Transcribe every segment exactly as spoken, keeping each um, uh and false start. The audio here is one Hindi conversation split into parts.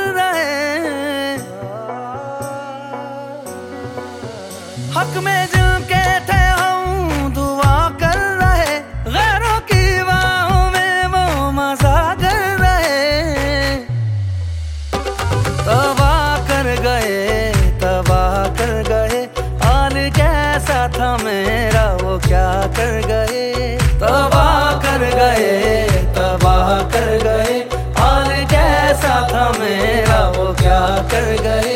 रहे। हक में जिनके थे हम दुआ कर रहे, गैरों की बाहों में वो मजा कर रहे। तबाह कर गए, तबाह कर गए, हाल कैसा था मेरा वो क्या कर गए। तबाह कर गए, तबाह कर गए, हाल कैसा था मेरा वो क्या कर गए।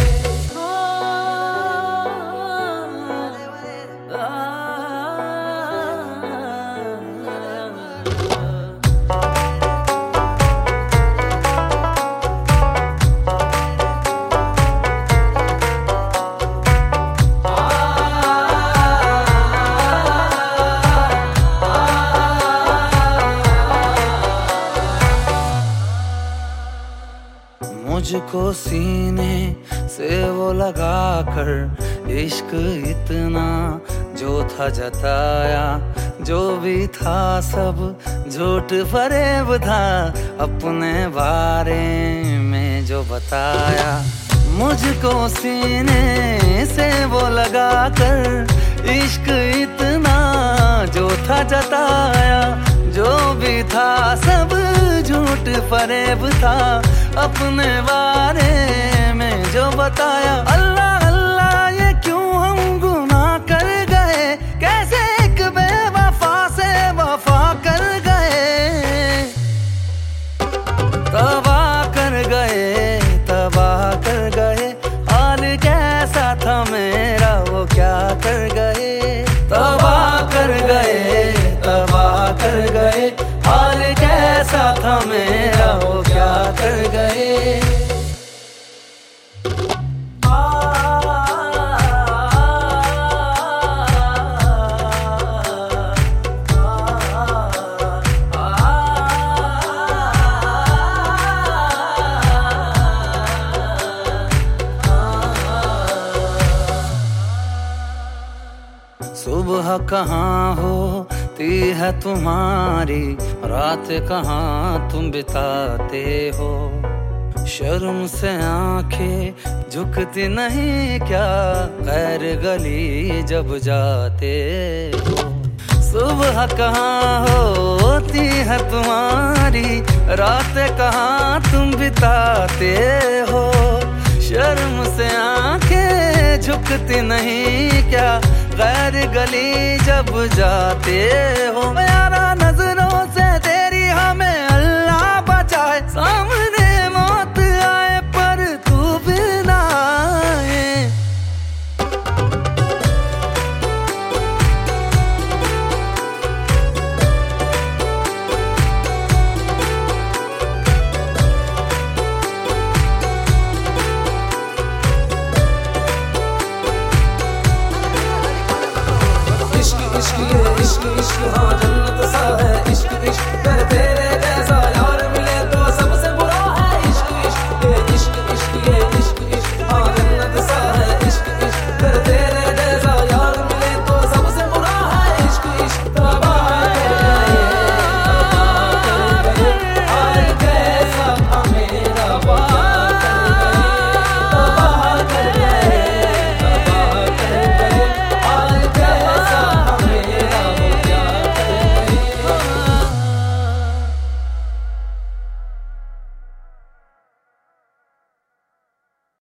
मुझको सीने से वो लगा कर इश्क इतना जो था जताया, जो भी था सब झूठ फरेब था, अपने बारे में जो बताया। मुझको सीने से वो लगा कर इश्क इतना जो था जताया, जो भी था सब झूठ फरेब था, अपने बारे में जो बताया। अल्लाह अल्लाह ये क्यों हम गुनाह कर गए, कैसे एक बेवफा से वफा कर गए। तबाह कर गए, तबाह कर गए, हाल कैसा था मेरा वो क्या कर गए। तबाह कर गए, तबाह कर गए, हाल कैसा था मेरा वो क्या कर गए। सुबह कहाँ होती है तुम्हारी, रात कहाँ तुम बिताते हो। शर्म से आंखें झुकती नहीं क्या, गैर गली जब जाते हो। सुबह कहाँ होती है तुम्हारी, रात कहाँ तुम बिताते हो। शर्म से आंखें झुकती नहीं क्या, गैर गली जब जाते हो। यारा नजरों से